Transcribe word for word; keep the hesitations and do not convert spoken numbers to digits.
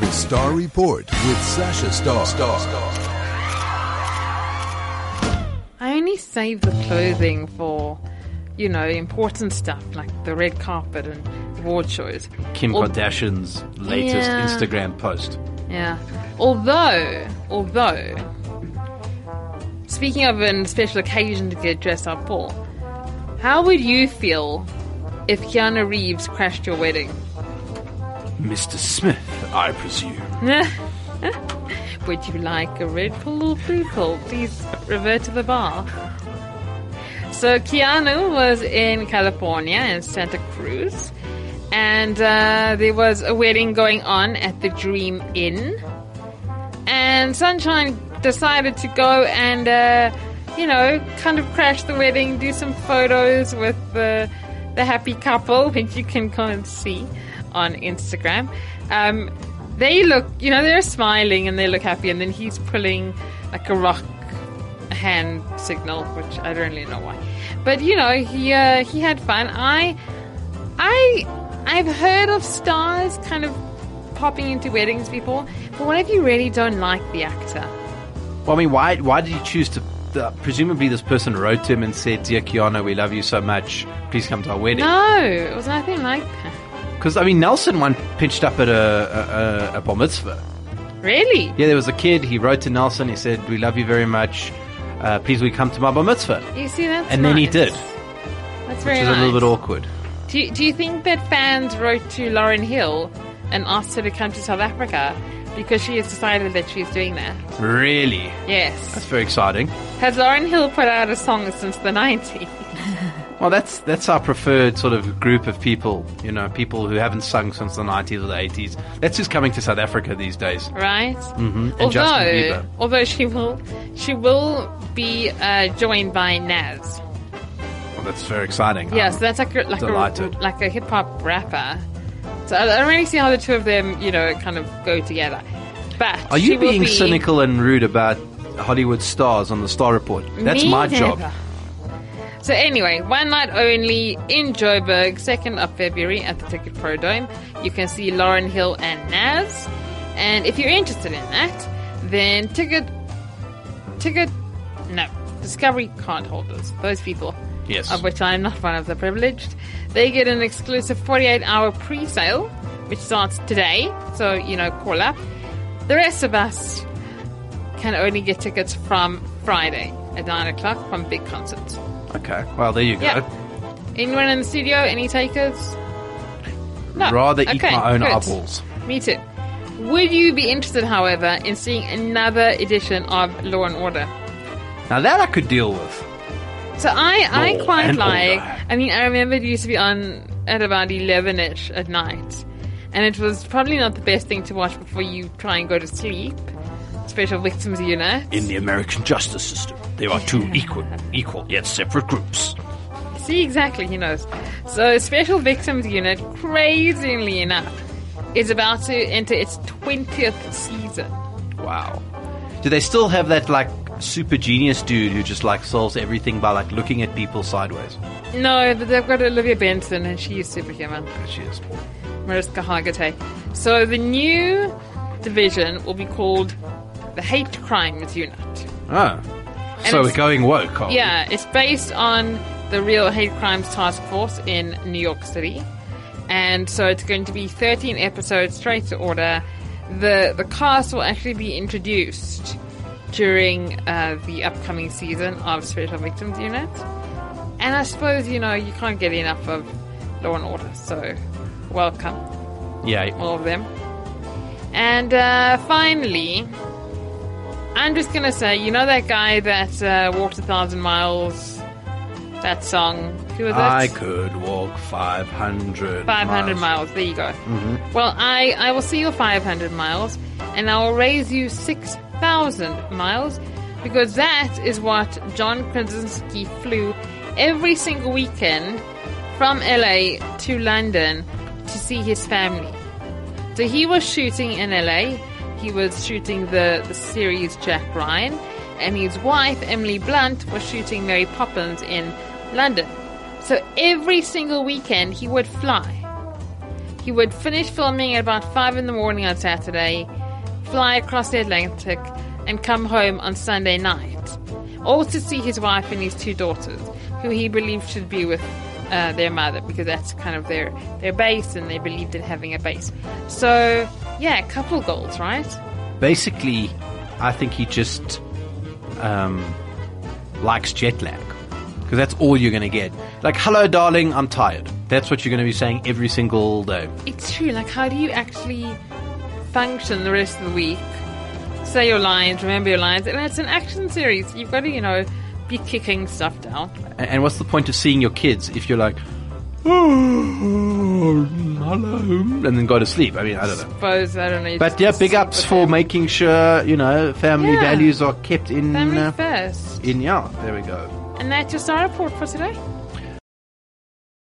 The Star Report with Sasha Star. Star. I only save the clothing for, you know, important stuff like the red carpet and award shows. Kim Al- Kardashian's latest Yeah. Instagram post. Yeah. Although, although, speaking of a special occasion to get dressed up for, how would you feel if Keanu Reeves crashed your wedding? Mister Smith, I presume. Would you like a red pill or blue pill? Please revert to the bar. So Keanu was in California in Santa Cruz, and uh, there was a wedding going on at the Dream Inn, and Sunshine decided to go and uh, you know, kind of crash the wedding, do some photos with the the happy couple, which you can go and see on Instagram. Um, they look, you know, they're smiling and they look happy, and then he's pulling like a rock hand signal, which I don't really know why. But you know, he uh, he had fun. I I I've heard of stars kind of popping into weddings before, but what if you really don't like the actor? Well, I mean, why why did you choose to... Uh, presumably this person wrote to him and said, "Dear Keanu, we love you so much. Please come to our wedding." No, it was nothing like that. Because, I mean, Nelson one pitched up at a, a, a, a bar mitzvah. Really? Yeah, there was a kid. He wrote to Nelson. He said, "We love you very much. Uh, please will you come to my bar mitzvah?" You see, that's And then he nice. did. That's very Which is nice. a little bit awkward. Do you, do you think that fans wrote to Lauryn Hill and asked her to come to South Africa because she has decided that she's doing that? Really? Yes. That's very exciting. Has Lauryn Hill put out a song since the nineties? Well, that's that's our preferred sort of group of people, you know, people who haven't sung since the nineties or the eighties. That's who's coming to South Africa these days. Right? Mm-hmm. And Although, Justin Bieber. although she will, she will be uh, joined by Nas. Well, that's very exciting. Yeah, I'm so that's like a, like delighted. a like a hip hop rapper. So I I don't really see how the two of them, you know, kind of go together. But Are she you will being be, cynical and rude about Hollywood stars on the Star Report? That's Me my never. job. So anyway, one night only in Joburg, second of February at the Ticket Pro Dome. You can see Lauryn Hill and Nas. And if you're interested in that, then ticket, ticket, no, Discovery card holders, those people, Yes. of which I'm not one of the privileged, they get an exclusive forty-eight hour pre-sale, which starts today. So, you know, call up. The rest of us can only get tickets from Friday at nine o'clock from big concerts. Okay, well, there you go. Yeah. Anyone in the studio? Any takers? No. Rather eat Okay, my own good. eyeballs. Me too. Would you be interested, however, in seeing another edition of Law and Order? Now, that I could deal with. So I, I Law quite and like... Order. I mean, I remember it used to be on at about eleven-ish at night. And it was probably not the best thing to watch before you try and go to sleep. Special Victims Unit. In the American justice system, there are two equal, equal yet separate groups. See, exactly, he knows. So, Special Victims Unit, crazily enough, is about to enter its twentieth season. Wow. Do they still have that, like, super genius dude who just, like, solves everything by, like, looking at people sideways? No, but they've got Olivia Benson, and she's superhuman. There she is. Mariska Hargitay. So, the new division will be called the Hate Crimes Unit. Oh. So it's- we're going woke, are we? Yeah, it's based on the real Hate Crimes Task Force in New York City. And so it's going to be thirteen episodes straight to order. The the cast will actually be introduced during uh, the upcoming season of Special Victims Unit. And I suppose, you know, you can't get enough of Law and Order, so welcome, Yeah. all of them. And uh, finally, I'm just going to say, you know that guy that uh, walked a thousand miles, that song, who was I it? could walk five hundred five hundred miles. There you go. Well, I, I will see your five hundred miles, and I will raise you six thousand miles, because that is what John Krasinski flew every single weekend from L A to London to see his family. So he was shooting in L A, he was shooting the, the series Jack Ryan, and his wife, Emily Blunt, was shooting Mary Poppins in London. So every single weekend he would fly. He He would finish filming at about five in the morning on Saturday, fly across the Atlantic, and come home on Sunday night. All to see his wife and his two daughters, who he believed should be with uh, their mother, because that's kind of their, their base, and they believed in having a base. So, yeah, couple goals, right? Basically, I think he just um, likes jet lag. Because that's all you're going to get. Like, hello, darling, I'm tired. That's what you're going to be saying every single day. It's true. Like, how do you actually function the rest of the week? Say your lines, remember your lines. And it's an action series. You've got to, you know, be kicking stuff down. And, and what's the point of seeing your kids if you're like, oh, hello, and then go to sleep? I mean, I don't know. Suppose, I don't know. But yeah, big ups for them. making sure, you know, family Yeah. values are kept in. Family uh, first. in, yeah, there we go. And that's your star report for today.